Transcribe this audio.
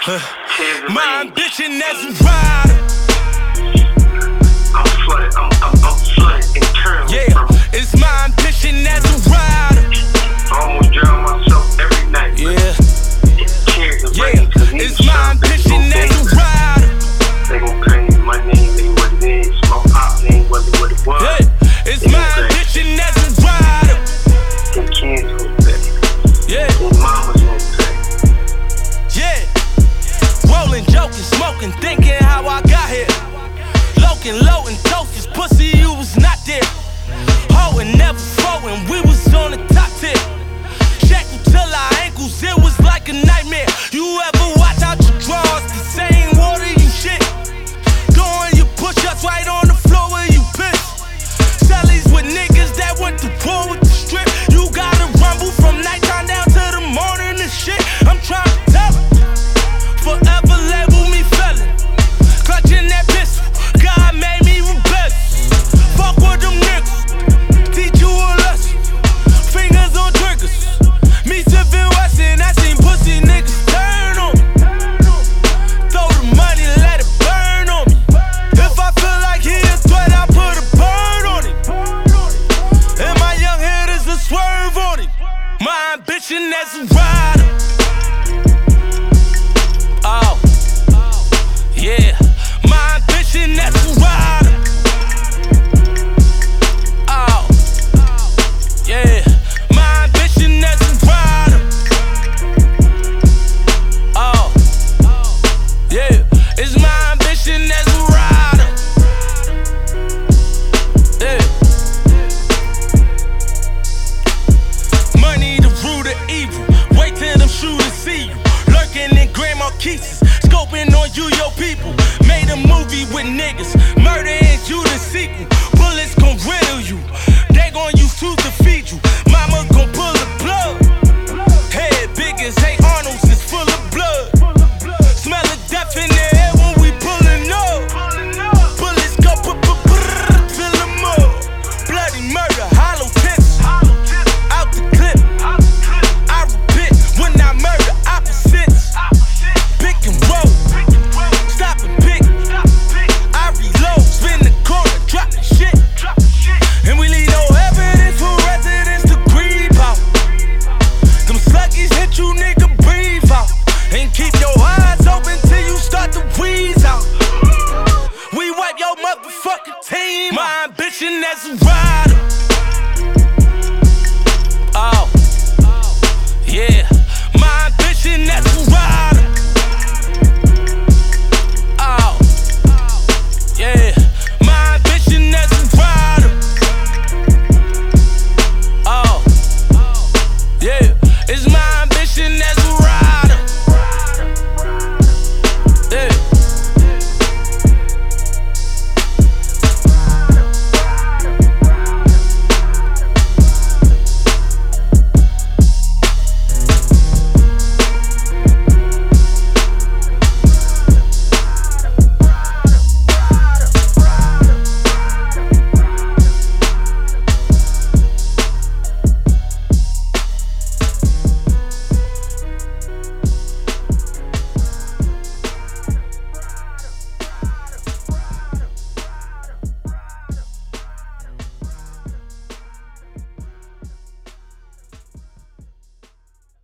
My ambition as a rider. I'm flooded internally. Yeah, it's my ambition as a rider. I almost drown myself every night. Yeah, it's my ambition as a rider. They gon' claim my name ain't what it is. My pop name wasn't what it was. Yeah, it's my ambition as a rider. Them kids gon' pay. Yeah, Them mamas gon' pay. yeah. Rolling, joking, smoking, thinking how I got here. Loking, low and toasters, pussy, you was not there. Hoeing, never flowing, we was on the top tip. Shackled till our ankles, it was like a nightmare. You ever watch out your drawers, the same water you shit. Doing your push-ups right on the floor where you piss. Sellies with niggas that went to war with the strip. You gotta rumble from nighttime down to the morning and shit. I'm trying to tell it. Forever label me felon. Clutching that pistol, God made me rebellious. Fuck with them niggas, teach you a lesson. Fingers on triggers, me sippin' Westin'. I seen pussy niggas turn on me. Throw the money, let it burn on me. If I feel like he a threat, I put a burn on him. And my young hitters a swerve on him. My ambition as a rider. Oh, yeah, my ambition as a rider. Oh, yeah, my ambition as a rider. Oh, yeah, it's my ambition as a rider. Yeah. Money the root of evil. Wait till them shooters see you. Lurking in Grand Marquises, scoping on you, your people. Made a movie with niggas, murder and you the sequel. Bullets gon' riddle you, they gon' use tools to feed you. Mama gon' pull the plug. Head big as hey Arnold's